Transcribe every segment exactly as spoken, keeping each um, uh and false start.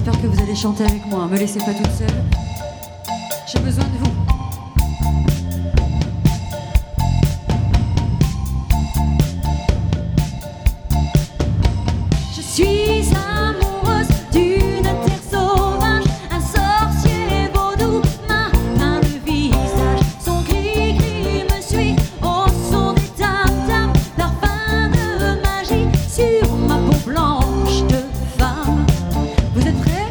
J'espère que vous allez chanter avec moi. Me laissez pas toute seule. J'ai besoin de vous. Je suis amoureuse d'une terre sauvage, un sorcier vaudou m'a peint le visage. Son gris-gris me suit au son des tam-tams, parfum de magie sur ma peau blanche de femme. Vous êtes prêts?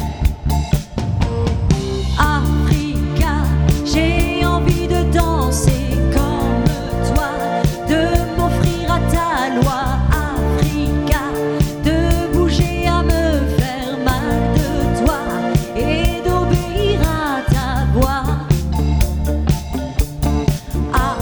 Africa, j'ai envie de danser comme toi, de m'offrir à ta loi. Africa, de bouger à me faire mal de toi et d'obéir à ta voix. Ah,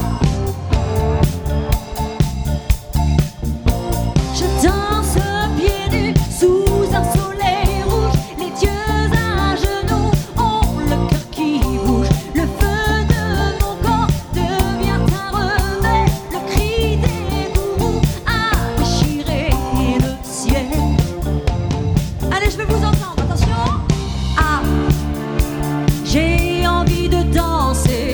je danse pieds nus sous un soleil rouge, les dieux à genoux ont le cœur qui bouge. Le feu de mon corps devient un rebelle, le cri des gourous a déchiré le ciel. Allez, je vais vous entendre, attention. Ah, j'ai envie de danser,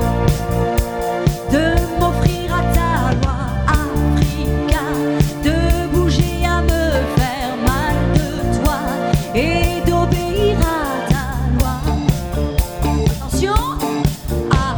de m'offrir à ta loi. Africa, de bouger à me faire mal de toi et d'obéir à ta loi. Attention. Ah,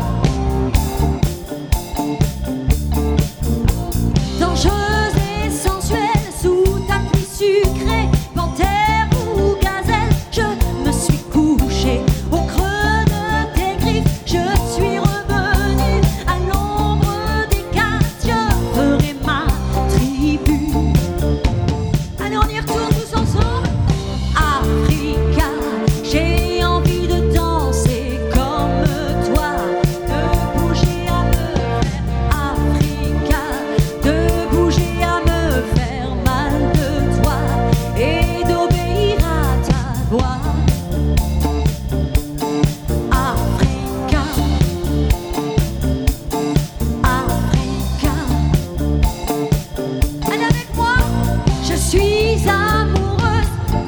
dangereuse et sensuelle sous ta pluie sucrée, panthère ou gazelle, je me suis couchée au creux de tes griffes. Je suis revenue à l'ombre des casques, je ferai ma tribu. Allez, on y retourne tous ensemble. Africa, j'ai envie de danser comme toi, de bouger à me faire. Africa, de bouger à me faire mal de toi et d'obéir à ta voix. Africa, Africa. Allez avec moi. Je suis amoureuse,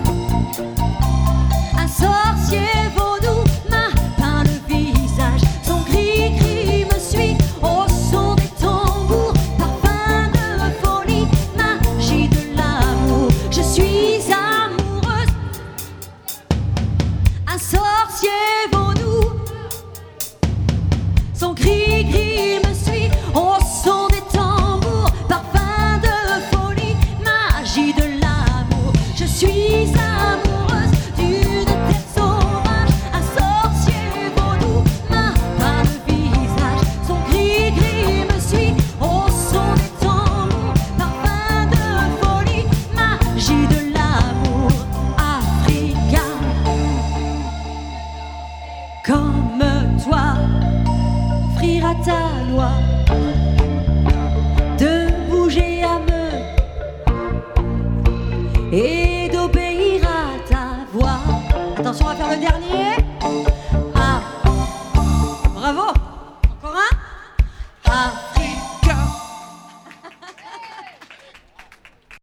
un sorcier vaudou m'a peint le visage. Son gris-gris me suit au son des tambours, parfum de folie, magie de l'amour. Je suis amoureuse, un sorcier vaudou. Son gris-gris me suit au son des tambours, parfum de folie, magie de l'amour. Je suis amoureuse d'une terre sauvage, un sorcier vaudou m'a peint le visage. Son gris-gris me suit au son des tambours, parfum de folie, magie de l'amour. Africa, comme toi, offrir à ta loi, de bouger à me et d'obéir à ta voix.